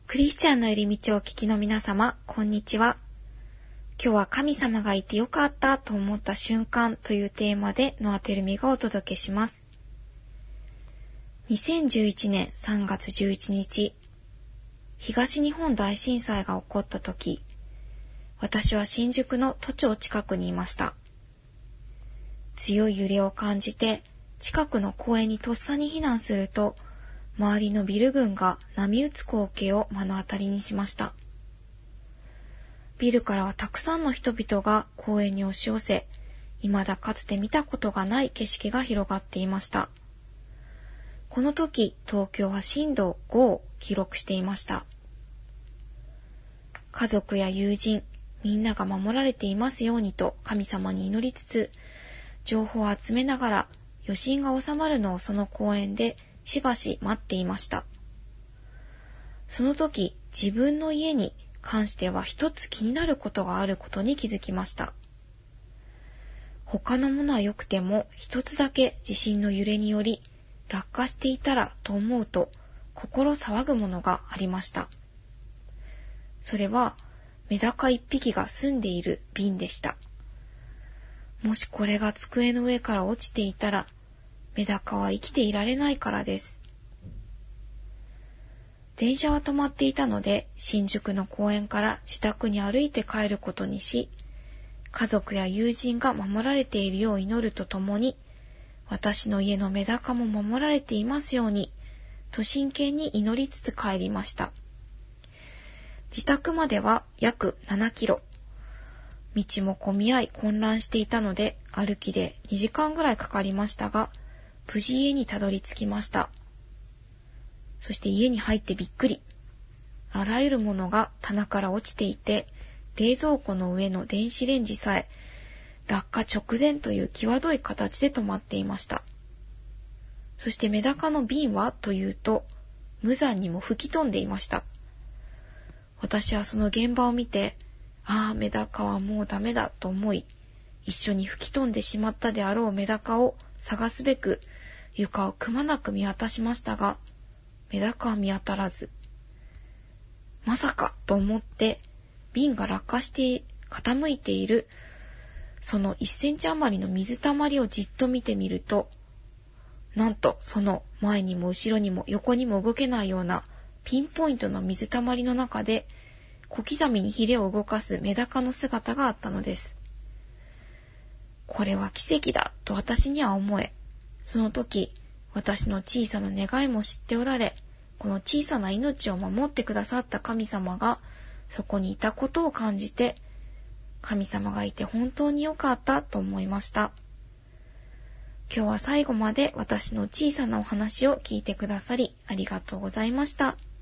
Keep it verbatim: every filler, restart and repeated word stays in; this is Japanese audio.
クリスチャンの入り道をお聞きの皆様、こんにちは。今日は神様がいてよかったと思った瞬間というテーマでノアテルミがお届けします。にせんじゅういちねんさんがつじゅういちにち、東日本大震災が起こった時、私は新宿の都庁近くにいました。強い揺れを感じて、近くの公園にとっさに避難すると、周りのビル群が波打つ光景を目の当たりにしました。ビルからはたくさんの人々が公園に押し寄せ、未だかつて見たことがない景色が広がっていました。この時、東京は震度ごを記録していました。家族や友人、みんなが守られていますようにと神様に祈りつつ、情報を集めながら余震が収まるのをその公園でしばし待っていました。その時、自分の家に関しては一つ気になることがあることに気づきました。他のものは良くても一つだけ地震の揺れにより落下していたらと思うと心騒ぐものがありました。それはメダカ一匹が住んでいる瓶でした。もしこれが机の上から落ちていたらメダカは生きていられないからです。電車は止まっていたので、新宿の公園から自宅に歩いて帰ることにし、家族や友人が守られているよう祈るとともに、私の家のメダカも守られていますように、と真剣に祈りつつ帰りました。自宅までは約ななキロ。道も混み合い混乱していたので、歩きでにじかんぐらいかかりましたが、無事家にたどり着きました。そして家に入ってびっくり。あらゆるものが棚から落ちていて、冷蔵庫の上の電子レンジさえ落下直前という際どい形で止まっていました。そしてメダカの瓶はというと、無残にも吹き飛んでいました。私はその現場を見て、ああ、メダカはもうダメだと思い、一緒に吹き飛んでしまったであろうメダカを探すべく、床をくまなく見渡しましたが、メダカは見当たらず。まさかと思って、瓶が落下して傾いている、そのいっセンチ余りの水たまりをじっと見てみると、なんとその前にも後ろにも横にも動けないようなピンポイントの水たまりの中で、小刻みにヒレを動かすメダカの姿があったのです。これは奇跡だと私には思え、その時、私の小さな願いも知っておられ、この小さな命を守ってくださった神様がそこにいたことを感じて、神様がいて本当に良かったと思いました。今日は最後まで私の小さなお話を聞いてくださりありがとうございました。